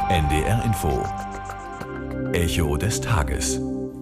NDR Info. Echo des Tages.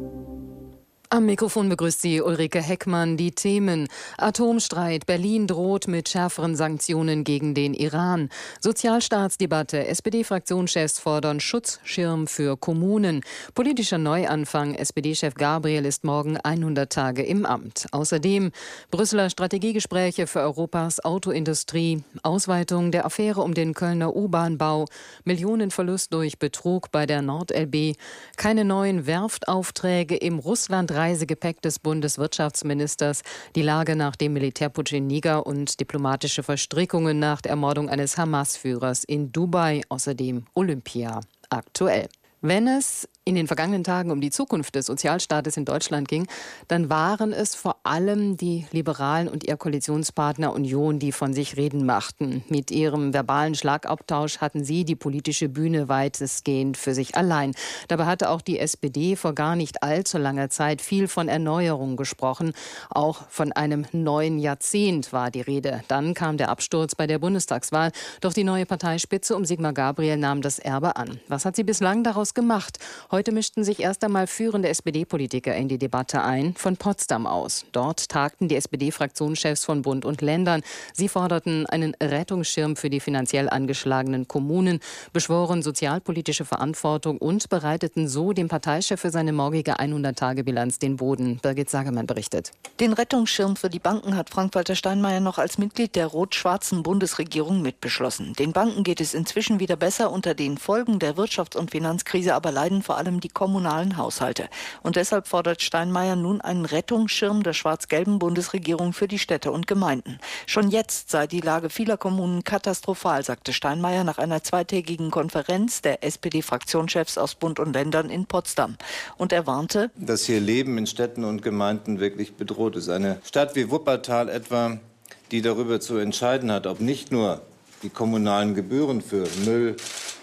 Am Mikrofon begrüßt Sie Ulrike Heckmann. Die Themen: Atomstreit, Berlin droht mit schärferen Sanktionen gegen den Iran. Sozialstaatsdebatte, SPD-Fraktionschefs fordern Schutzschirm für Kommunen. Politischer Neuanfang, SPD-Chef Gabriel ist morgen 100 Tage im Amt. Außerdem Brüsseler Strategiegespräche für Europas Autoindustrie, Ausweitung der Affäre um den Kölner U-Bahn-Bau, Millionenverlust durch Betrug bei der NordLB, keine neuen Werftaufträge im Russland-Reisegepäck des Bundeswirtschaftsministers, die Lage nach dem Militärputsch in Niger und diplomatische Verstrickungen nach der Ermordung eines Hamas-Führers in Dubai, außerdem Olympia aktuell. Wenn es in den vergangenen Tagen um die Zukunft des Sozialstaates in Deutschland ging, dann waren es vor allem die Liberalen und ihr Koalitionspartner Union, die von sich reden machten. Mit ihrem verbalen Schlagabtausch hatten sie die politische Bühne weitestgehend für sich allein. Dabei hatte auch die SPD vor gar nicht allzu langer Zeit viel von Erneuerung gesprochen. Auch von einem neuen Jahrzehnt war die Rede. Dann kam der Absturz bei der Bundestagswahl. Doch die neue Parteispitze um Sigmar Gabriel nahm das Erbe an. Was hat sie bislang daraus gemacht? Heute mischten sich erst einmal führende SPD-Politiker in die Debatte ein, von Potsdam aus. Dort tagten die SPD-Fraktionschefs von Bund und Ländern. Sie forderten einen Rettungsschirm für die finanziell angeschlagenen Kommunen, beschworen sozialpolitische Verantwortung und bereiteten so dem Parteichef für seine morgige 100-Tage-Bilanz den Boden. Birgit Sagemann berichtet. Den Rettungsschirm für die Banken hat Frank-Walter Steinmeier noch als Mitglied der rot-schwarzen Bundesregierung mitbeschlossen. Den Banken geht es inzwischen wieder besser. Unter den Folgen der Wirtschafts- und Finanzkrise aber leiden vor allem die kommunalen Haushalte. Und deshalb fordert Steinmeier nun einen Rettungsschirm der schwarz-gelben Bundesregierung für die Städte und Gemeinden. Schon jetzt sei die Lage vieler Kommunen katastrophal, sagte Steinmeier nach einer zweitägigen Konferenz der SPD-Fraktionschefs aus Bund und Ländern in Potsdam. Und er warnte, dass hier Leben in Städten und Gemeinden wirklich bedroht ist. Eine Stadt wie Wuppertal etwa, die darüber zu entscheiden hat, ob nicht nur die kommunalen Gebühren für Müll,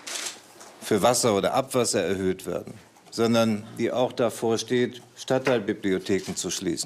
für Wasser oder Abwasser erhöht werden, sondern die auch davor steht, Stadtteilbibliotheken zu schließen.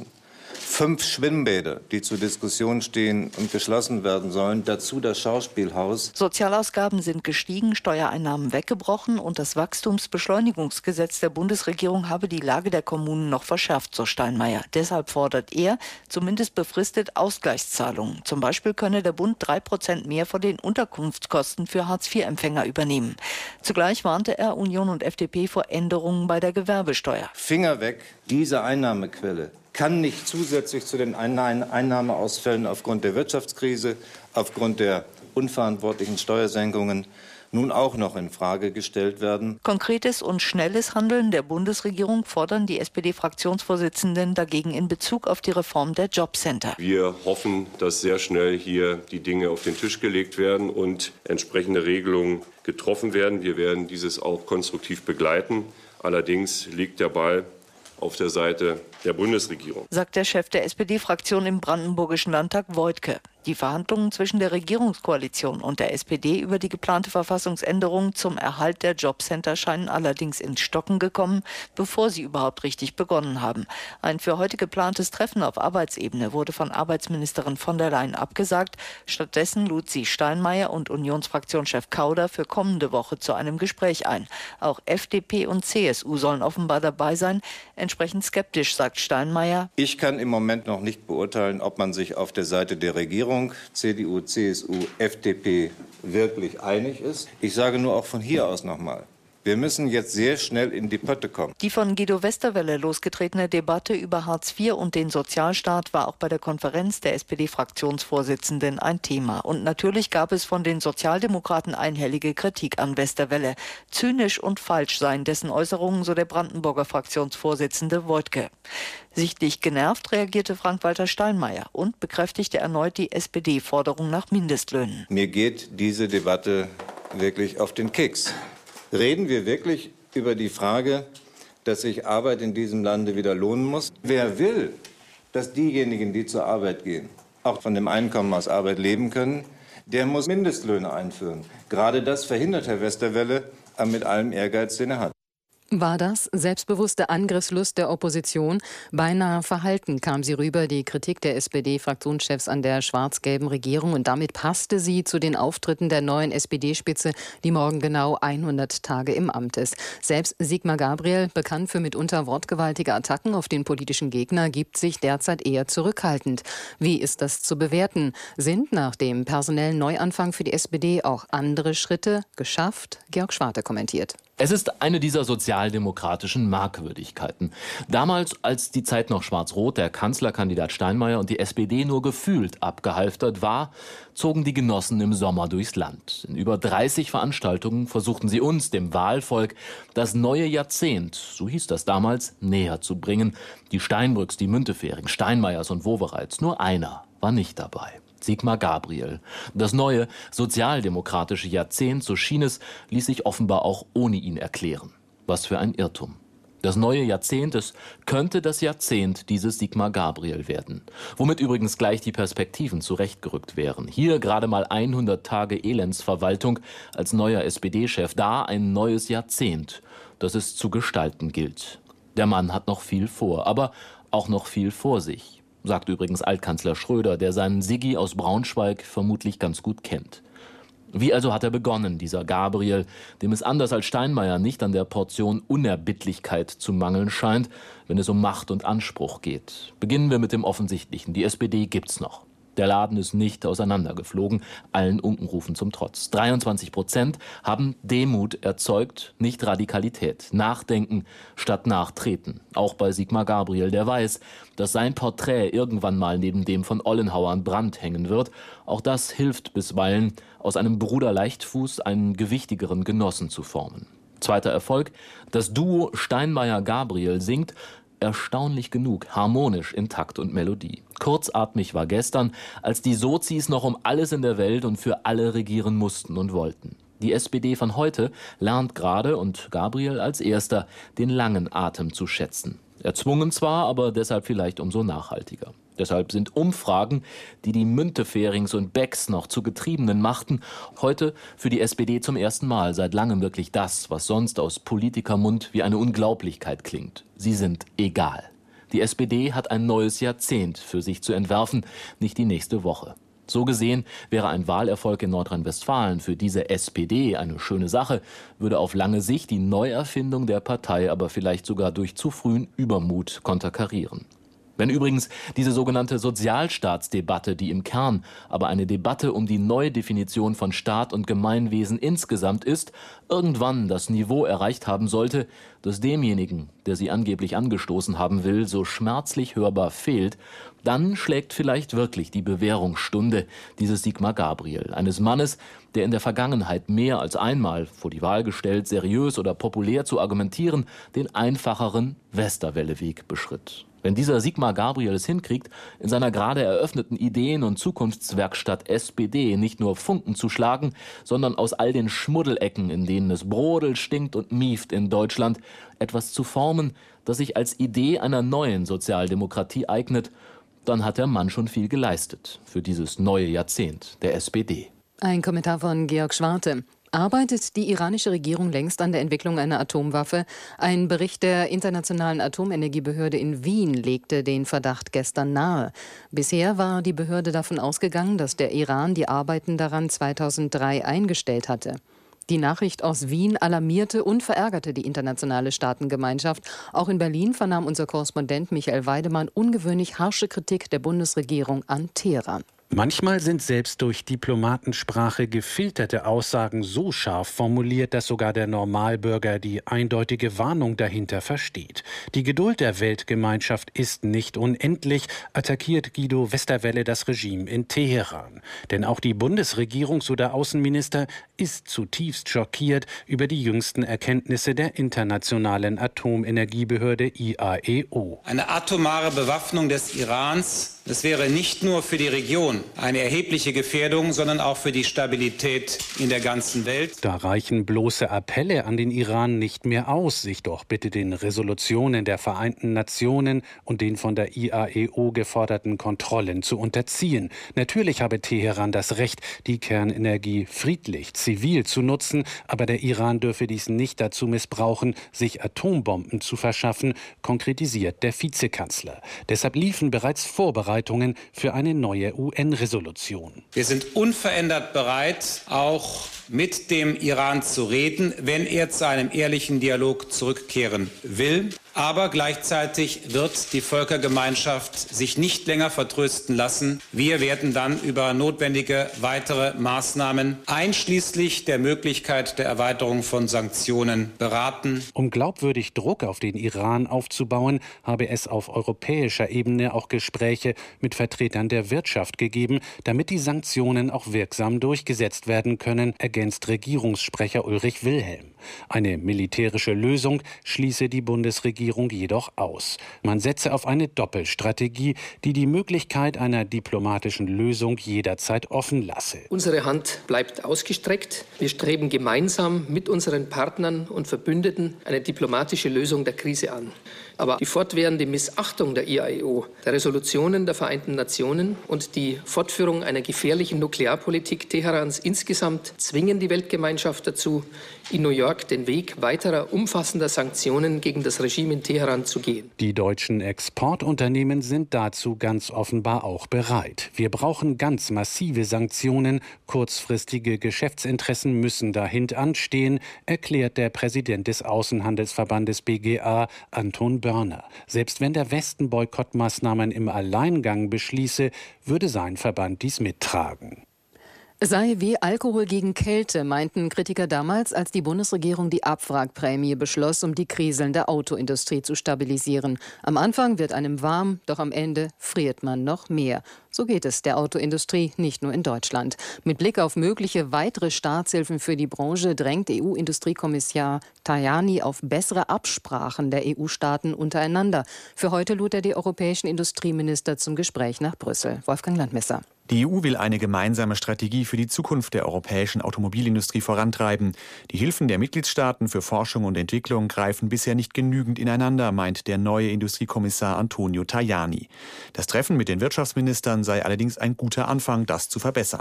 5 Schwimmbäder, die zur Diskussion stehen und geschlossen werden sollen, dazu das Schauspielhaus. Sozialausgaben sind gestiegen, Steuereinnahmen weggebrochen und das Wachstumsbeschleunigungsgesetz der Bundesregierung habe die Lage der Kommunen noch verschärft, so Steinmeier. Deshalb fordert er zumindest befristet Ausgleichszahlungen. Zum Beispiel könne der Bund 3% mehr von den Unterkunftskosten für Hartz-IV-Empfänger übernehmen. Zugleich warnte er Union und FDP vor Änderungen bei der Gewerbesteuer. Finger weg, diese Einnahmequelle kann nicht zusätzlich zu den Einnahmeausfällen aufgrund der Wirtschaftskrise, aufgrund der unverantwortlichen Steuersenkungen nun auch noch in Frage gestellt werden. Konkretes und schnelles Handeln der Bundesregierung fordern die SPD-Fraktionsvorsitzenden dagegen in Bezug auf die Reform der Jobcenter. Wir hoffen, dass sehr schnell hier die Dinge auf den Tisch gelegt werden und entsprechende Regelungen getroffen werden. Wir werden dieses auch konstruktiv begleiten. Allerdings liegt der Ball auf der Seite der Bundesregierung, sagt der Chef der SPD-Fraktion im Brandenburgischen Landtag, Woidke. Die Verhandlungen zwischen der Regierungskoalition und der SPD über die geplante Verfassungsänderung zum Erhalt der Jobcenter scheinen allerdings ins Stocken gekommen, bevor sie überhaupt richtig begonnen haben. Ein für heute geplantes Treffen auf Arbeitsebene wurde von Arbeitsministerin von der Leyen abgesagt. Stattdessen lud sie Steinmeier und Unionsfraktionschef Kauder für kommende Woche zu einem Gespräch ein. Auch FDP und CSU sollen offenbar dabei sein. Entsprechend skeptisch, sagt Steinmeier. Ich kann im Moment noch nicht beurteilen, ob man sich auf der Seite der Regierung, CDU, CSU, FDP wirklich einig ist. Ich sage nur auch von hier aus nochmal. Wir müssen jetzt sehr schnell in die Pötte kommen. Die von Guido Westerwelle losgetretene Debatte über Hartz IV und den Sozialstaat war auch bei der Konferenz der SPD-Fraktionsvorsitzenden ein Thema. Und natürlich gab es von den Sozialdemokraten einhellige Kritik an Westerwelle. Zynisch und falsch seien dessen Äußerungen, so der Brandenburger Fraktionsvorsitzende Woidke. Sichtlich genervt reagierte Frank-Walter Steinmeier und bekräftigte erneut die SPD-Forderung nach Mindestlöhnen. Mir geht diese Debatte wirklich auf den Keks. Reden wir wirklich über die Frage, dass sich Arbeit in diesem Lande wieder lohnen muss? Wer will, dass diejenigen, die zur Arbeit gehen, auch von dem Einkommen aus Arbeit leben können, der muss Mindestlöhne einführen. Gerade das verhindert Herr Westerwelle mit allem Ehrgeiz, den er hat. War das selbstbewusste Angriffslust der Opposition? Beinahe verhalten kam sie rüber, die Kritik der SPD-Fraktionschefs an der schwarz-gelben Regierung. Und damit passte sie zu den Auftritten der neuen SPD-Spitze, die morgen genau 100 Tage im Amt ist. Selbst Sigmar Gabriel, bekannt für mitunter wortgewaltige Attacken auf den politischen Gegner, gibt sich derzeit eher zurückhaltend. Wie ist das zu bewerten? Sind nach dem personellen Neuanfang für die SPD auch andere Schritte geschafft? Georg Schwarte kommentiert. Es ist eine dieser sozialdemokratischen Merkwürdigkeiten. Damals, als die Zeit noch schwarz-rot, der Kanzlerkandidat Steinmeier und die SPD nur gefühlt abgehalftert war, zogen die Genossen im Sommer durchs Land. In über 30 Veranstaltungen versuchten sie uns, dem Wahlvolk, das neue Jahrzehnt, so hieß das damals, näher zu bringen. Die Steinbrücks, die Müntefering, Steinmeiers und Wowereits, nur einer war nicht dabei. Sigmar Gabriel. Das neue sozialdemokratische Jahrzehnt, so schien es, ließ sich offenbar auch ohne ihn erklären. Was für ein Irrtum. Das neue Jahrzehnt, es könnte das Jahrzehnt dieses Sigmar Gabriel werden. Womit übrigens gleich die Perspektiven zurechtgerückt wären. Hier gerade mal 100 Tage Elendsverwaltung als neuer SPD-Chef, da ein neues Jahrzehnt, das es zu gestalten gilt. Der Mann hat noch viel vor, aber auch noch viel vor sich. Sagt übrigens Altkanzler Schröder, der seinen Siggi aus Braunschweig vermutlich ganz gut kennt. Wie also hat er begonnen, dieser Gabriel, dem es anders als Steinmeier nicht an der Portion Unerbittlichkeit zu mangeln scheint, wenn es um Macht und Anspruch geht? Beginnen wir mit dem Offensichtlichen. Die SPD gibt's noch. Der Laden ist nicht auseinandergeflogen, allen Unkenrufen zum Trotz. 23% haben Demut erzeugt, nicht Radikalität. Nachdenken statt Nachtreten. Auch bei Sigmar Gabriel, der weiß, dass sein Porträt irgendwann mal neben dem von Ollenhauer an Brandt hängen wird. Auch das hilft bisweilen, aus einem Bruder Leichtfuß einen gewichtigeren Genossen zu formen. Zweiter Erfolg, das Duo Steinmeier-Gabriel singt erstaunlich genug, harmonisch in Takt und Melodie. Kurzatmig war gestern, als die Sozis noch um alles in der Welt und für alle regieren mussten und wollten. Die SPD von heute lernt gerade, und Gabriel als erster, den langen Atem zu schätzen. Erzwungen zwar, aber deshalb vielleicht umso nachhaltiger. Deshalb sind Umfragen, die die Münteferings und Becks noch zu Getriebenen machten, heute für die SPD zum ersten Mal seit langem wirklich das, was sonst aus Politikermund wie eine Unglaublichkeit klingt. Sie sind egal. Die SPD hat ein neues Jahrzehnt für sich zu entwerfen, nicht die nächste Woche. So gesehen wäre ein Wahlerfolg in Nordrhein-Westfalen für diese SPD eine schöne Sache, würde auf lange Sicht die Neuerfindung der Partei aber vielleicht sogar durch zu frühen Übermut konterkarieren. Wenn übrigens diese sogenannte Sozialstaatsdebatte, die im Kern aber eine Debatte um die Neudefinition von Staat und Gemeinwesen insgesamt ist, irgendwann das Niveau erreicht haben sollte, das demjenigen, der sie angeblich angestoßen haben will, so schmerzlich hörbar fehlt, dann schlägt vielleicht wirklich die Bewährungsstunde dieses Sigmar Gabriel, eines Mannes, der in der Vergangenheit mehr als einmal vor die Wahl gestellt, seriös oder populär zu argumentieren, den einfacheren Westerwelle-Weg beschritt. Wenn dieser Sigmar Gabriel es hinkriegt, in seiner gerade eröffneten Ideen- und Zukunftswerkstatt SPD nicht nur Funken zu schlagen, sondern aus all den Schmuddelecken, in denen es brodelt, stinkt und mieft in Deutschland, etwas zu formen, das sich als Idee einer neuen Sozialdemokratie eignet, dann hat der Mann schon viel geleistet für dieses neue Jahrzehnt der SPD. Ein Kommentar von Georg Schwarte. Arbeitet die iranische Regierung längst an der Entwicklung einer Atomwaffe? Ein Bericht der Internationalen Atomenergiebehörde in Wien legte den Verdacht gestern nahe. Bisher war die Behörde davon ausgegangen, dass der Iran die Arbeiten daran 2003 eingestellt hatte. Die Nachricht aus Wien alarmierte und verärgerte die internationale Staatengemeinschaft. Auch in Berlin vernahm unser Korrespondent Michael Weidemann ungewöhnlich harsche Kritik der Bundesregierung an Teheran. Manchmal sind selbst durch Diplomatensprache gefilterte Aussagen so scharf formuliert, dass sogar der Normalbürger die eindeutige Warnung dahinter versteht. Die Geduld der Weltgemeinschaft ist nicht unendlich, attackiert Guido Westerwelle das Regime in Teheran. Denn auch die Bundesregierung, so der Außenminister, ist zutiefst schockiert über die jüngsten Erkenntnisse der Internationalen Atomenergiebehörde IAEO. Eine atomare Bewaffnung des Irans, das wäre nicht nur für die Region Region eine erhebliche Gefährdung, sondern auch für die Stabilität in der ganzen Welt. Da reichen bloße Appelle an den Iran nicht mehr aus, sich doch bitte den Resolutionen der Vereinten Nationen und den von der IAEO geforderten Kontrollen zu unterziehen. Natürlich habe Teheran das Recht, die Kernenergie friedlich, zivil zu nutzen, aber der Iran dürfe dies nicht dazu missbrauchen, sich Atombomben zu verschaffen, konkretisiert der Vizekanzler. Deshalb liefen bereits Vorbereitungen für eine neue UN-Resolution. Wir sind unverändert bereit, auch mit dem Iran zu reden, wenn er zu einem ehrlichen Dialog zurückkehren will. Aber gleichzeitig wird die Völkergemeinschaft sich nicht länger vertrösten lassen. Wir werden dann über notwendige weitere Maßnahmen einschließlich der Möglichkeit der Erweiterung von Sanktionen beraten. Um glaubwürdig Druck auf den Iran aufzubauen, habe es auf europäischer Ebene auch Gespräche mit Vertretern der Wirtschaft gegeben, damit die Sanktionen auch wirksam durchgesetzt werden können, ergänzt Regierungssprecher Ulrich Wilhelm. Eine militärische Lösung schließe die Bundesregierung jedoch aus. Man setze auf eine Doppelstrategie, die die Möglichkeit einer diplomatischen Lösung jederzeit offen lasse. Unsere Hand bleibt ausgestreckt. Wir streben gemeinsam mit unseren Partnern und Verbündeten eine diplomatische Lösung der Krise an. Aber die fortwährende Missachtung der IAEO, der Resolutionen der Vereinten Nationen und die Fortführung einer gefährlichen Nuklearpolitik Teherans insgesamt zwingen die Weltgemeinschaft dazu, in New York den Weg weiterer umfassender Sanktionen gegen das Regime in Teheran zu gehen. Die deutschen Exportunternehmen sind dazu ganz offenbar auch bereit. Wir brauchen ganz massive Sanktionen. Kurzfristige Geschäftsinteressen müssen dahintanstehen, erklärt der Präsident des Außenhandelsverbandes BGA, Anton Börner. Selbst wenn der Westen Boykottmaßnahmen im Alleingang beschließe, würde sein Verband dies mittragen. Es sei wie Alkohol gegen Kälte, meinten Kritiker damals, als die Bundesregierung die Abwrackprämie beschloss, um die kriselnde Autoindustrie zu stabilisieren. Am Anfang wird einem warm, doch am Ende friert man noch mehr. So geht es der Autoindustrie nicht nur in Deutschland. Mit Blick auf mögliche weitere Staatshilfen für die Branche drängt EU-Industriekommissar Tajani auf bessere Absprachen der EU-Staaten untereinander. Für heute lud er die europäischen Industrieminister zum Gespräch nach Brüssel. Wolfgang Landmesser. Die EU will eine gemeinsame Strategie für die Zukunft der europäischen Automobilindustrie vorantreiben. Die Hilfen der Mitgliedstaaten für Forschung und Entwicklung greifen bisher nicht genügend ineinander, meint der neue Industriekommissar Antonio Tajani. Das Treffen mit den Wirtschaftsministern sei allerdings ein guter Anfang, das zu verbessern.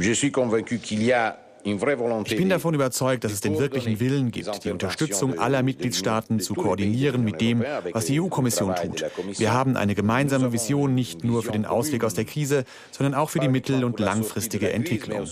Ich bin davon überzeugt, dass es den wirklichen Willen gibt, die Unterstützung aller Mitgliedstaaten zu koordinieren mit dem, was die EU-Kommission tut. Wir haben eine gemeinsame Vision nicht nur für den Ausweg aus der Krise, sondern auch für die mittel- und langfristige Entwicklung.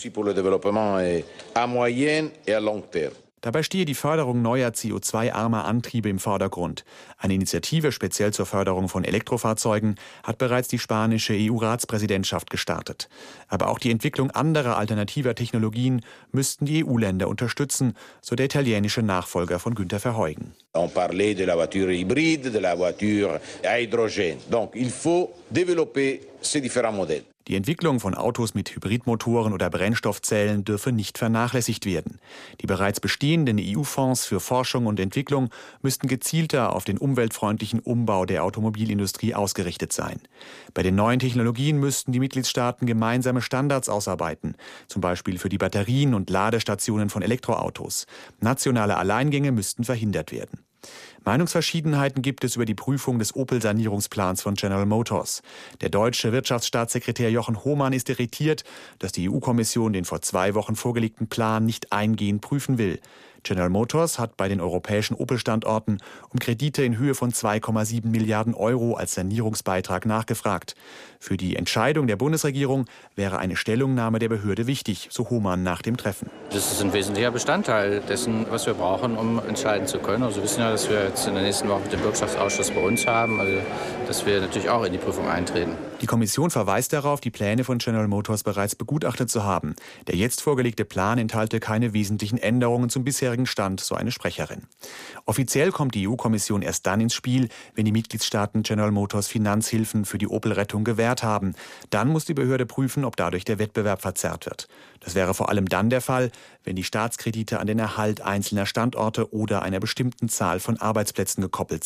Dabei stehe die Förderung neuer CO2-armer Antriebe im Vordergrund. Eine Initiative speziell zur Förderung von Elektrofahrzeugen hat bereits die spanische EU-Ratspräsidentschaft gestartet. Aber auch die Entwicklung anderer alternativer Technologien müssten die EU-Länder unterstützen, so der italienische Nachfolger von Günter Verheugen. On parlait de la voiture hybride, de la voiture à hydrogène. Donc il faut développer ces différents modèles. Die Entwicklung von Autos mit Hybridmotoren oder Brennstoffzellen dürfe nicht vernachlässigt werden. Die bereits bestehenden EU-Fonds für Forschung und Entwicklung müssten gezielter auf den umweltfreundlichen Umbau der Automobilindustrie ausgerichtet sein. Bei den neuen Technologien müssten die Mitgliedstaaten gemeinsame Standards ausarbeiten, zum Beispiel für die Batterien und Ladestationen von Elektroautos. Nationale Alleingänge müssten verhindert werden. Meinungsverschiedenheiten gibt es über die Prüfung des Opel-Sanierungsplans von General Motors. Der deutsche Wirtschaftsstaatssekretär Jochen Hohmann ist irritiert, dass die EU-Kommission den vor 2 Wochen vorgelegten Plan nicht eingehend prüfen will. General Motors hat bei den europäischen Opel-Standorten um Kredite in Höhe von 2,7 Milliarden Euro als Sanierungsbeitrag nachgefragt. Für die Entscheidung der Bundesregierung wäre eine Stellungnahme der Behörde wichtig, so Hohmann nach dem Treffen. Das ist ein wesentlicher Bestandteil dessen, was wir brauchen, um entscheiden zu können. Also wir wissen ja, dass wir jetzt in der nächsten Woche den Wirtschaftsausschuss bei uns haben, also dass wir natürlich auch in die Prüfung eintreten. Die Kommission verweist darauf, die Pläne von General Motors bereits begutachtet zu haben. Der jetzt vorgelegte Plan enthalte keine wesentlichen Änderungen zum bisherigen Stand, so eine Sprecherin. Offiziell kommt die EU-Kommission erst dann ins Spiel, wenn die Mitgliedstaaten General Motors Finanzhilfen für die Opel-Rettung gewährt haben. Dann muss die Behörde prüfen, ob dadurch der Wettbewerb verzerrt wird. Das wäre vor allem dann der Fall, wenn die Staatskredite an den Erhalt einzelner Standorte oder einer bestimmten Zahl von Arbeitsplätzen gekoppelt sind.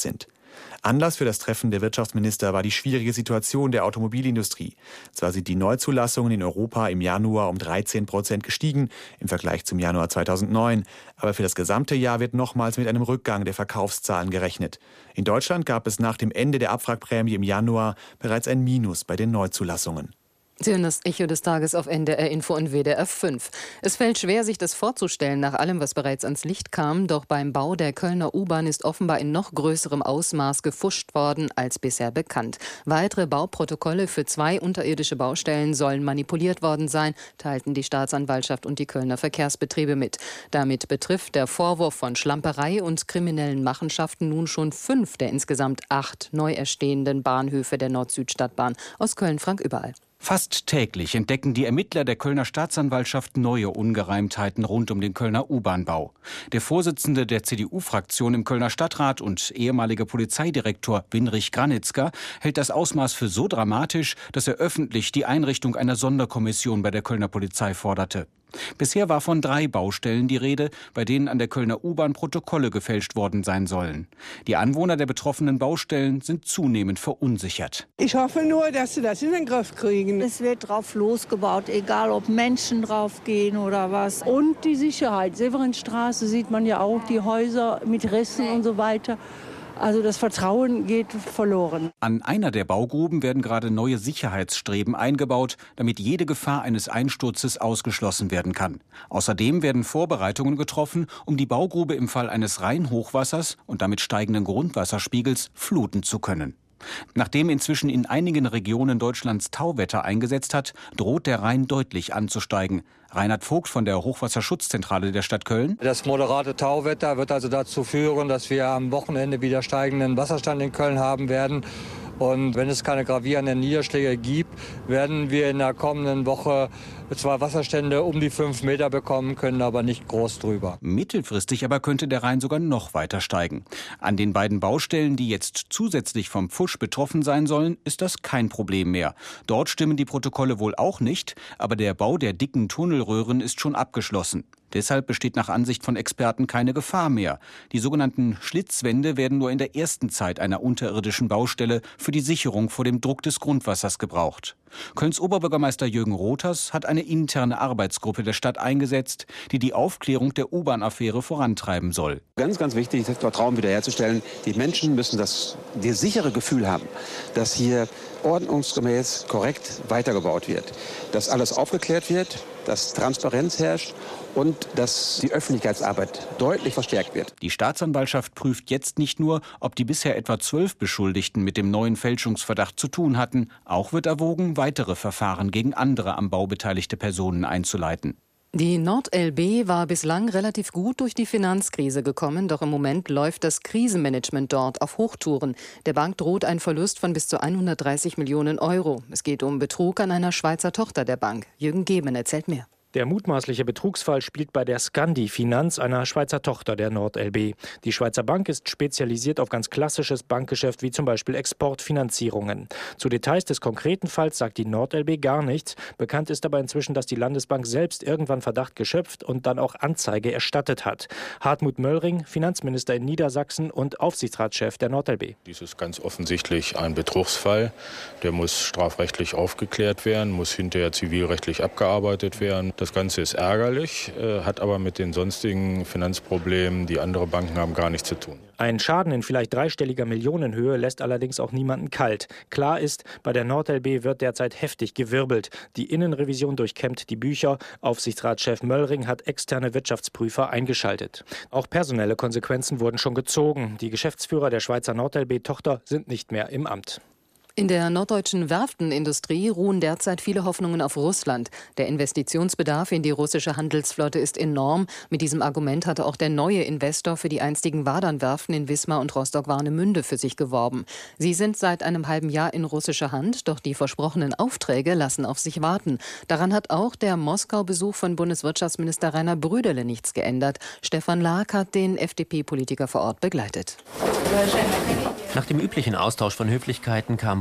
Anlass für das Treffen der Wirtschaftsminister war die schwierige Situation der Automobilindustrie. Zwar sind die Neuzulassungen in Europa im Januar um 13% gestiegen im Vergleich zum Januar 2009, aber für das gesamte Jahr wird nochmals mit einem Rückgang der Verkaufszahlen gerechnet. In Deutschland gab es nach dem Ende der Abwrackprämie im Januar bereits ein Minus bei den Neuzulassungen. Sie hören das Echo des Tages auf NDR Info und WDR 5. Es fällt schwer, sich das vorzustellen nach allem, was bereits ans Licht kam. Doch beim Bau der Kölner U-Bahn ist offenbar in noch größerem Ausmaß gefuscht worden als bisher bekannt. Weitere Bauprotokolle für 2 unterirdische Baustellen sollen manipuliert worden sein, teilten die Staatsanwaltschaft und die Kölner Verkehrsbetriebe mit. Damit betrifft der Vorwurf von Schlamperei und kriminellen Machenschaften nun schon 5 der insgesamt 8 neu erstehenden Bahnhöfe der Nord-Süd-Stadtbahn. Aus Köln Frank Überall. Fast täglich entdecken die Ermittler der Kölner Staatsanwaltschaft neue Ungereimtheiten rund um den Kölner U-Bahn-Bau. Der Vorsitzende der CDU-Fraktion im Kölner Stadtrat und ehemaliger Polizeidirektor Winrich Granitzka hält das Ausmaß für so dramatisch, dass er öffentlich die Einrichtung einer Sonderkommission bei der Kölner Polizei forderte. Bisher war von 3 Baustellen die Rede, bei denen an der Kölner U-Bahn Protokolle gefälscht worden sein sollen. Die Anwohner der betroffenen Baustellen sind zunehmend verunsichert. Ich hoffe nur, dass sie das in den Griff kriegen. Es wird drauf losgebaut, egal ob Menschen drauf gehen oder was. Und die Sicherheit. Severinstraße sieht man ja auch, die Häuser mit Rissen und so weiter. Also das Vertrauen geht verloren. An einer der Baugruben werden gerade neue Sicherheitsstreben eingebaut, damit jede Gefahr eines Einsturzes ausgeschlossen werden kann. Außerdem werden Vorbereitungen getroffen, um die Baugrube im Fall eines Rheinhochwassers und damit steigenden Grundwasserspiegels fluten zu können. Nachdem inzwischen in einigen Regionen Deutschlands Tauwetter eingesetzt hat, droht der Rhein deutlich anzusteigen. Reinhard Vogt von der Hochwasserschutzzentrale der Stadt Köln. Das moderate Tauwetter wird also dazu führen, dass wir am Wochenende wieder steigenden Wasserstand in Köln haben werden. Und wenn es keine gravierenden Niederschläge gibt, werden wir in der kommenden Woche 2 Wasserstände um die 5 Meter bekommen, können aber nicht groß drüber. Mittelfristig aber könnte der Rhein sogar noch weiter steigen. An den beiden Baustellen, die jetzt zusätzlich vom Pfusch betroffen sein sollen, ist das kein Problem mehr. Dort stimmen die Protokolle wohl auch nicht, aber der Bau der dicken Tunnelröhren ist schon abgeschlossen. Deshalb besteht nach Ansicht von Experten keine Gefahr mehr. Die sogenannten Schlitzwände werden nur in der ersten Zeit einer unterirdischen Baustelle für die Sicherung vor dem Druck des Grundwassers gebraucht. Kölns Oberbürgermeister Jürgen Rothers hat eine interne Arbeitsgruppe der Stadt eingesetzt, die die Aufklärung der U-Bahn-Affäre vorantreiben soll. Ganz, ganz wichtig, das Vertrauen wiederherzustellen. Die Menschen müssen das sichere Gefühl haben, dass hier ordnungsgemäß korrekt weitergebaut wird. Dass alles aufgeklärt wird, dass Transparenz herrscht und dass die Öffentlichkeitsarbeit deutlich verstärkt wird. Die Staatsanwaltschaft prüft jetzt nicht nur, ob die bisher etwa 12 Beschuldigten mit dem neuen Fälschungsverdacht zu tun hatten. Auch wird erwogen, weitere Verfahren gegen andere am Bau beteiligte Personen einzuleiten. Die NordLB war bislang relativ gut durch die Finanzkrise gekommen, doch im Moment läuft das Krisenmanagement dort auf Hochtouren. Der Bank droht ein Verlust von bis zu 130 Millionen Euro. Es geht um Betrug an einer Schweizer Tochter der Bank. Jürgen Gehmann erzählt mehr. Der mutmaßliche Betrugsfall spielt bei der Scandi Finanz, einer Schweizer Tochter der NordLB. Die Schweizer Bank ist spezialisiert auf ganz klassisches Bankgeschäft wie zum Beispiel Exportfinanzierungen. Zu Details des konkreten Falls sagt die NordLB gar nichts. Bekannt ist aber inzwischen, dass die Landesbank selbst irgendwann Verdacht geschöpft und dann auch Anzeige erstattet hat. Hartmut Möllring, Finanzminister in Niedersachsen und Aufsichtsratschef der NordLB. Dies ist ganz offensichtlich ein Betrugsfall. Der muss strafrechtlich aufgeklärt werden, muss hinterher zivilrechtlich abgearbeitet werden. Das Ganze ist ärgerlich, hat aber mit den sonstigen Finanzproblemen, die andere Banken haben, gar nichts zu tun. Ein Schaden in vielleicht dreistelliger Millionenhöhe lässt allerdings auch niemanden kalt. Klar ist, bei der NordLB wird derzeit heftig gewirbelt. Die Innenrevision durchkämmt die Bücher. Aufsichtsratschef Möllring hat externe Wirtschaftsprüfer eingeschaltet. Auch personelle Konsequenzen wurden schon gezogen. Die Geschäftsführer der Schweizer NordLB-Tochter sind nicht mehr im Amt. In der norddeutschen Werftenindustrie ruhen derzeit viele Hoffnungen auf Russland. Der Investitionsbedarf in die russische Handelsflotte ist enorm. Mit diesem Argument hatte auch der neue Investor für die einstigen Wadernwerften in Wismar und Rostock-Warnemünde für sich geworben. Sie sind seit einem halben Jahr in russischer Hand, doch die versprochenen Aufträge lassen auf sich warten. Daran hat auch der Moskau-Besuch von Bundeswirtschaftsminister Rainer Brüderle nichts geändert. Stefan Laak hat den FDP-Politiker vor Ort begleitet. Nach dem üblichen Austausch von Höflichkeiten kam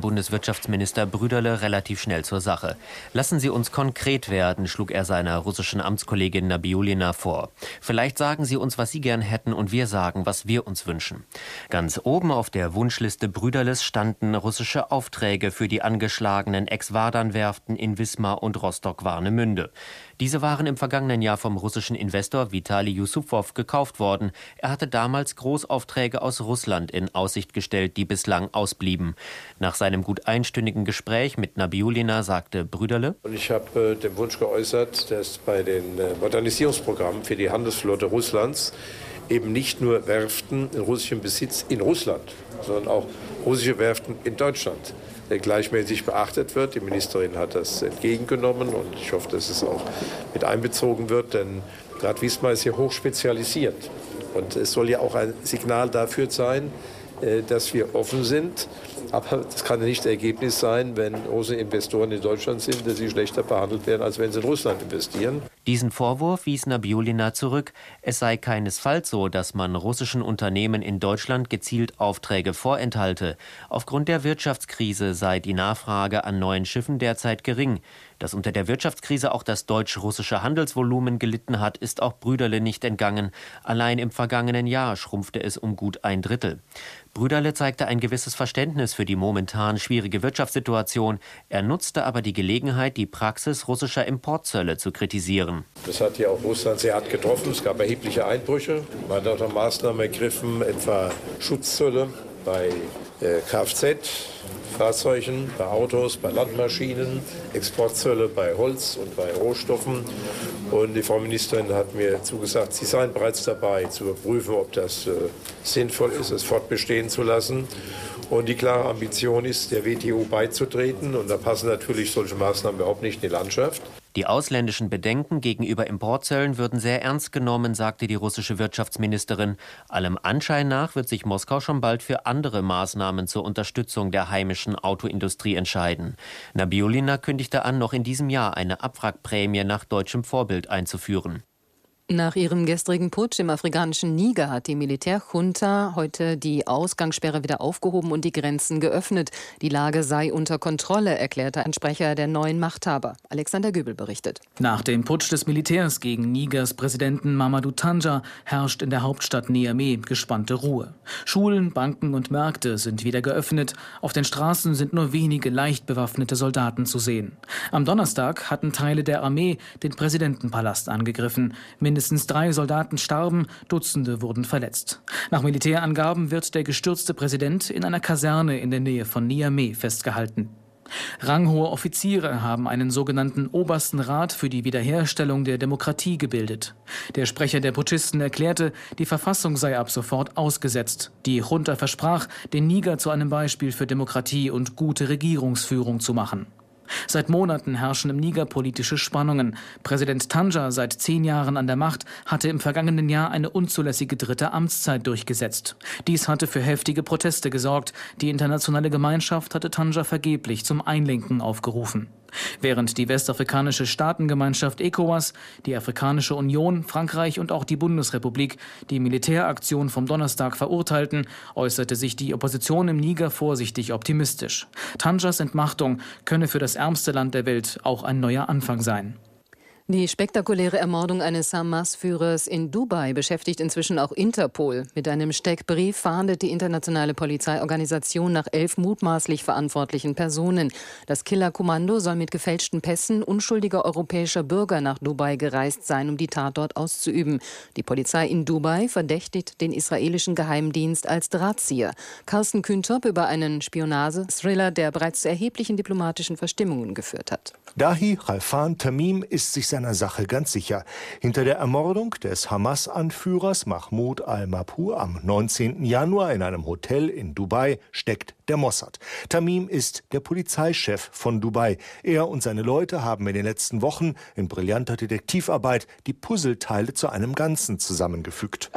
Bundeswirtschaftsminister Brüderle relativ schnell zur Sache. Lassen Sie uns konkret werden, schlug er seiner russischen Amtskollegin Nabiulina vor. Vielleicht sagen Sie uns, was Sie gern hätten, und wir sagen, was wir uns wünschen. Ganz oben auf der Wunschliste Brüderles standen russische Aufträge für die angeschlagenen Ex-Vardan-Werften in Wismar und Rostock-Warnemünde. Diese waren im vergangenen Jahr vom russischen Investor Vitali Yusufow gekauft worden. Er hatte damals Großaufträge aus Russland in Aussicht gestellt, die bislang ausblieben. Nach seinem gut einstündigen Gespräch mit Nabiulina sagte Brüderle: Ich habe den Wunsch geäußert, dass bei den Modernisierungsprogrammen für die Handelsflotte Russlands eben nicht nur Werften in russischem Besitz in Russland, sondern auch russische Werften in Deutschland gleichmäßig beachtet wird. Die Ministerin hat das entgegengenommen und ich hoffe, dass es auch mit einbezogen wird, denn gerade Wismar ist hier hoch spezialisiert. Und es soll ja auch ein Signal dafür sein, dass wir offen sind. Aber das kann ja nicht das Ergebnis sein, wenn russische Investoren in Deutschland sind, dass sie schlechter behandelt werden, als wenn sie in Russland investieren. Diesen Vorwurf wies Nabiulina zurück. Es sei keinesfalls so, dass man russischen Unternehmen in Deutschland gezielt Aufträge vorenthalte. Aufgrund der Wirtschaftskrise sei die Nachfrage an neuen Schiffen derzeit gering. Dass unter der Wirtschaftskrise auch das deutsch-russische Handelsvolumen gelitten hat, ist auch Brüderle nicht entgangen. Allein im vergangenen Jahr schrumpfte es um gut 1/3. Brüderle zeigte ein gewisses Verständnis für die momentan schwierige Wirtschaftssituation. Er nutzte aber die Gelegenheit, die Praxis russischer Importzölle zu kritisieren. Das hat ja auch Russland sehr hart getroffen. Es gab erhebliche Einbrüche. Man hat auch Maßnahmen ergriffen, etwa Schutzzölle bei Kfz-Fahrzeugen, bei Autos, bei Landmaschinen, Exportzölle bei Holz und bei Rohstoffen. Und die Frau Ministerin hat mir zugesagt, sie seien bereits dabei, zu überprüfen, ob das sinnvoll ist, es fortbestehen zu lassen. Und die klare Ambition ist, der WTO beizutreten. Und da passen natürlich solche Maßnahmen überhaupt nicht in die Landschaft. Die ausländischen Bedenken gegenüber Importzöllen würden sehr ernst genommen, sagte die russische Wirtschaftsministerin. Allem Anschein nach wird sich Moskau schon bald für andere Maßnahmen zur Unterstützung der heimischen Autoindustrie entscheiden. Nabiulina kündigte an, noch in diesem Jahr eine Abwrackprämie nach deutschem Vorbild einzuführen. Nach ihrem gestrigen Putsch im afrikanischen Niger hat die Militärjunta heute die Ausgangssperre wieder aufgehoben und die Grenzen geöffnet. Die Lage sei unter Kontrolle, erklärte ein Sprecher der neuen Machthaber. Alexander Göbel berichtet. Nach dem Putsch des Militärs gegen Nigers Präsidenten Mamadou Tandja herrscht in der Hauptstadt Niamey gespannte Ruhe. Schulen, Banken und Märkte sind wieder geöffnet. Auf den Straßen sind nur wenige leicht bewaffnete Soldaten zu sehen. Am Donnerstag hatten Teile der Armee den Präsidentenpalast angegriffen. Mindestens 3 Soldaten starben, Dutzende wurden verletzt. Nach Militärangaben wird der gestürzte Präsident in einer Kaserne in der Nähe von Niamey festgehalten. Ranghohe Offiziere haben einen sogenannten Obersten Rat für die Wiederherstellung der Demokratie gebildet. Der Sprecher der Putschisten erklärte, die Verfassung sei ab sofort ausgesetzt. Die Junta versprach, den Niger zu einem Beispiel für Demokratie und gute Regierungsführung zu machen. Seit Monaten herrschen im Niger politische Spannungen. Präsident Tandja, seit 10 Jahren an der Macht, hatte im vergangenen Jahr eine unzulässige 3. Amtszeit durchgesetzt. Dies hatte für heftige Proteste gesorgt. Die internationale Gemeinschaft hatte Tandja vergeblich zum Einlenken aufgerufen. Während die westafrikanische Staatengemeinschaft ECOWAS, die Afrikanische Union, Frankreich und auch die Bundesrepublik die Militäraktion vom Donnerstag verurteilten, äußerte sich die Opposition im Niger vorsichtig optimistisch. Tandjas Entmachtung könne für das ärmste Land der Welt auch ein neuer Anfang sein. Die spektakuläre Ermordung eines Hamas-Führers in Dubai beschäftigt inzwischen auch Interpol. Mit einem Steckbrief fahndet die internationale Polizeiorganisation nach 11 mutmaßlich verantwortlichen Personen. Das Killerkommando soll mit gefälschten Pässen unschuldiger europäischer Bürger nach Dubai gereist sein, um die Tat dort auszuüben. Die Polizei in Dubai verdächtigt den israelischen Geheimdienst als Drahtzieher. Carsten Küntop über einen Spionage-Thriller, der bereits zu erheblichen diplomatischen Verstimmungen geführt hat. Dahi Khalfan Tamim ist sich seiner Sache ganz sicher. Hinter der Ermordung des Hamas-Anführers Mahmoud al-Mabhouh am 19. Januar in einem Hotel in Dubai steckt der Mossad. Tamim ist der Polizeichef von Dubai. Er und seine Leute haben in den letzten Wochen in brillanter Detektivarbeit die Puzzleteile zu einem Ganzen zusammengefügt.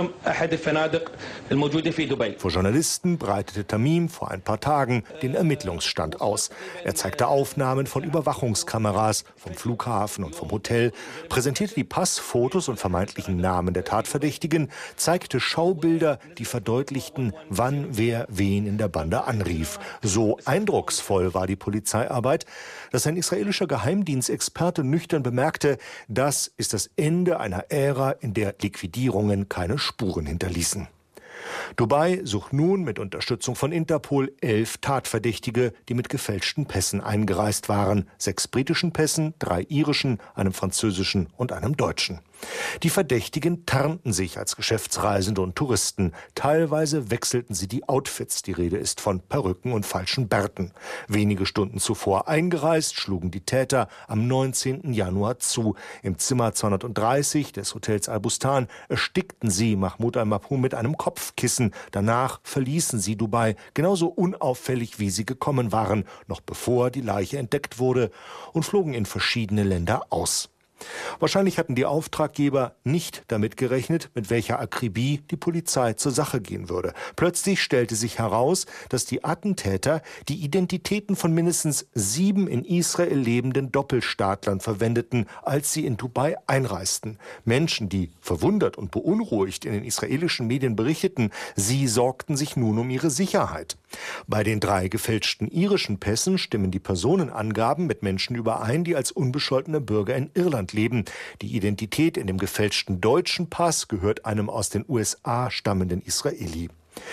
Vor Journalisten breitete Tamim vor ein paar Tagen den Ermittlungen Befragungsstand aus. Er zeigte Aufnahmen von Überwachungskameras vom Flughafen und vom Hotel, präsentierte die Passfotos und vermeintlichen Namen der Tatverdächtigen, zeigte Schaubilder, die verdeutlichten, wann wer wen in der Bande anrief. So eindrucksvoll war die Polizeiarbeit, dass ein israelischer Geheimdienstexperte nüchtern bemerkte, das ist das Ende einer Ära, in der Liquidierungen keine Spuren hinterließen. Dubai sucht nun mit Unterstützung von Interpol 11 Tatverdächtige, die mit gefälschten Pässen eingereist waren. 6 britischen Pässen, 3 irischen, einem französischen und einem deutschen. Die Verdächtigen tarnten sich als Geschäftsreisende und Touristen. Teilweise wechselten sie die Outfits. Die Rede ist von Perücken und falschen Bärten. Wenige Stunden zuvor eingereist, schlugen die Täter am 19. Januar zu. Im Zimmer 230 des Hotels Al-Bustan erstickten sie Mahmoud al-Mabhouh mit einem Kopfkissen. Danach verließen sie Dubai, genauso unauffällig wie sie gekommen waren, noch bevor die Leiche entdeckt wurde, und flogen in verschiedene Länder aus. Wahrscheinlich hatten die Auftraggeber nicht damit gerechnet, mit welcher Akribie die Polizei zur Sache gehen würde. Plötzlich stellte sich heraus, dass die Attentäter die Identitäten von mindestens 7 in Israel lebenden Doppelstaatlern verwendeten, als sie in Dubai einreisten. Menschen, die verwundert und beunruhigt in den israelischen Medien berichteten, sie sorgten sich nun um ihre Sicherheit. Bei den 3 gefälschten irischen Pässen stimmen die Personenangaben mit Menschen überein, die als unbescholtene Bürger in Irland leben. Die Identität in dem gefälschten deutschen Pass gehört einem aus den USA stammenden Israeli.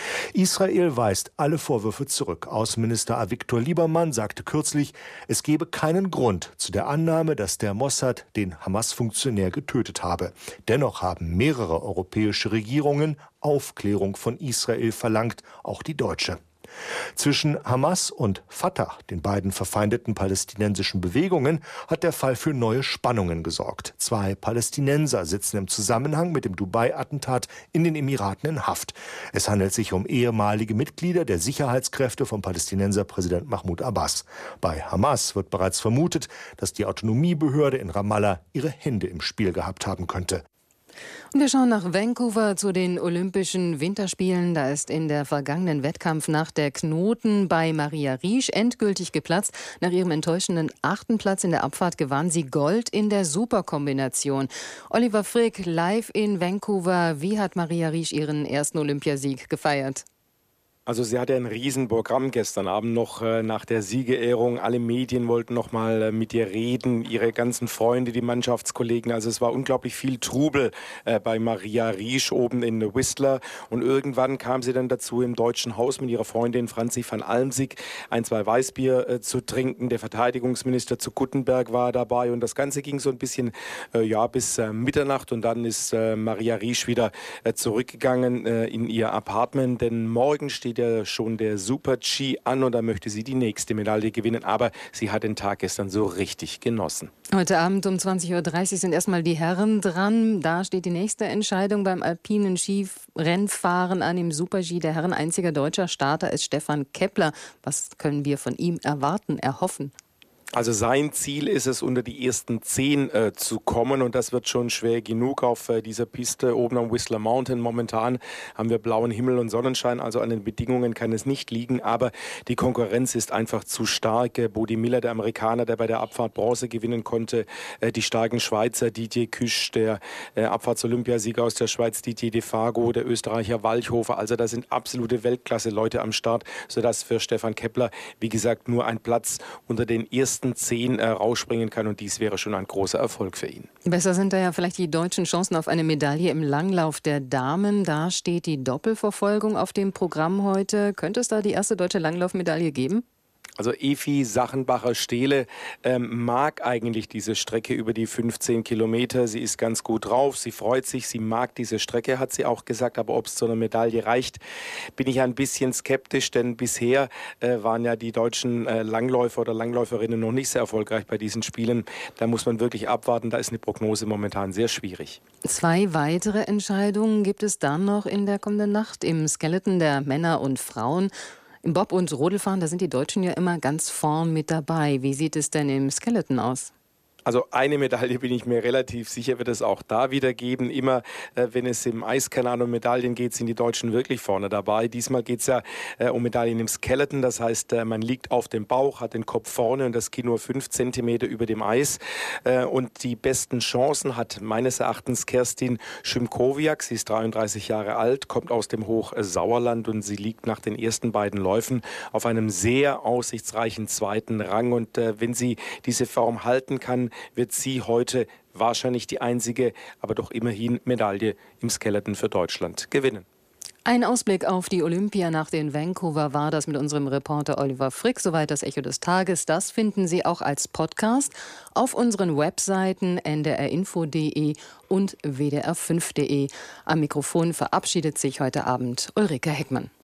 Israel weist alle Vorwürfe zurück. Außenminister Avigdor Liebermann sagte kürzlich, es gebe keinen Grund zu der Annahme, dass der Mossad den Hamas-Funktionär getötet habe. Dennoch haben mehrere europäische Regierungen Aufklärung von Israel verlangt, auch die deutsche. Zwischen Hamas und Fatah, den beiden verfeindeten palästinensischen Bewegungen, hat der Fall für neue Spannungen gesorgt. 2 Palästinenser sitzen im Zusammenhang mit dem Dubai-Attentat in den Emiraten in Haft. Es handelt sich um ehemalige Mitglieder der Sicherheitskräfte vom Palästinenserpräsident Mahmoud Abbas. Bei Hamas wird bereits vermutet, dass die Autonomiebehörde in Ramallah ihre Hände im Spiel gehabt haben könnte. Und wir schauen nach Vancouver zu den Olympischen Winterspielen. Da ist in der vergangenen Wettkampfnacht der Knoten bei Maria Riesch endgültig geplatzt. Nach ihrem enttäuschenden 8. Platz in der Abfahrt gewann sie Gold in der Superkombination. Oliver Frick, live in Vancouver. Wie hat Maria Riesch ihren ersten Olympiasieg gefeiert? Also sie hatte ein Riesenprogramm gestern Abend noch nach der Siegerehrung. Alle Medien wollten noch mal mit ihr reden, ihre ganzen Freunde, die Mannschaftskollegen. Also es war unglaublich viel Trubel bei Maria Riesch oben in Whistler. Und irgendwann kam sie dann dazu, im Deutschen Haus mit ihrer Freundin Franzi van Almsick 1-2 Weißbier zu trinken. Der Verteidigungsminister zu Guttenberg war dabei. Und das Ganze ging so ein bisschen bis Mitternacht. Und dann ist Maria Riesch wieder zurückgegangen in ihr Apartment. Denn morgen steht ja schon der Super-G an und da möchte sie die nächste Medaille gewinnen. Aber sie hat den Tag gestern so richtig genossen. Heute Abend um 20.30 Uhr sind erstmal die Herren dran. Da steht die nächste Entscheidung beim alpinen Skirennfahren an im Super-G. Der Herren einziger deutscher Starter ist Stefan Kepler. Was können wir von ihm erwarten, erhoffen? Also sein Ziel ist es, unter die ersten 10 zu kommen und das wird schon schwer genug auf dieser Piste oben am Whistler Mountain. Momentan haben wir blauen Himmel und Sonnenschein, also an den Bedingungen kann es nicht liegen, aber die Konkurrenz ist einfach zu stark. Bodi Miller, der Amerikaner, der bei der Abfahrt Bronze gewinnen konnte, die starken Schweizer, Didier Küsch, der Abfahrts-Olympiasieger aus der Schweiz, Didier Defago, der Österreicher Walchhofer, also da sind absolute Weltklasse-Leute am Start, sodass für Stefan Kepler, wie gesagt, nur ein Platz unter den ersten 10 rausspringen kann und dies wäre schon ein großer Erfolg für ihn. Besser sind da ja vielleicht die deutschen Chancen auf eine Medaille im Langlauf der Damen. Da steht die Doppelverfolgung auf dem Programm heute. Könnte es da die erste deutsche Langlaufmedaille geben? Also Evi Sachenbacher-Stehle mag eigentlich diese Strecke über die 15 Kilometer. Sie ist ganz gut drauf, sie freut sich, sie mag diese Strecke, hat sie auch gesagt. Aber ob es zu einer Medaille reicht, bin ich ein bisschen skeptisch. Denn bisher waren ja die deutschen Langläufer oder Langläuferinnen noch nicht sehr erfolgreich bei diesen Spielen. Da muss man wirklich abwarten, da ist eine Prognose momentan sehr schwierig. 2 weitere Entscheidungen gibt es dann noch in der kommenden Nacht im Skeleton der Männer und Frauen. Im Bob- und Rodelfahren, da sind die Deutschen ja immer ganz vorn mit dabei. Wie sieht es denn im Skeleton aus? Also eine Medaille bin ich mir relativ sicher, wird es auch da wieder geben. Immer wenn es im Eiskanal um Medaillen geht, sind die Deutschen wirklich vorne dabei. Diesmal geht es ja um Medaillen im Skeleton. Das heißt, man liegt auf dem Bauch, hat den Kopf vorne und das Kinn nur 5 Zentimeter über dem Eis. Und die besten Chancen hat meines Erachtens Kerstin Szymkowiak. Sie ist 33 Jahre alt, kommt aus dem Hochsauerland und sie liegt nach den ersten beiden Läufen auf einem sehr aussichtsreichen zweiten Rang. Und wenn sie diese Form halten kann, wird sie heute wahrscheinlich die einzige, aber doch immerhin Medaille im Skeleton für Deutschland gewinnen. Ein Ausblick auf die Olympianacht in Vancouver war das mit unserem Reporter Oliver Frick. Soweit das Echo des Tages. Das finden Sie auch als Podcast auf unseren Webseiten ndrinfo.de und wdr5.de. Am Mikrofon verabschiedet sich heute Abend Ulrike Heckmann.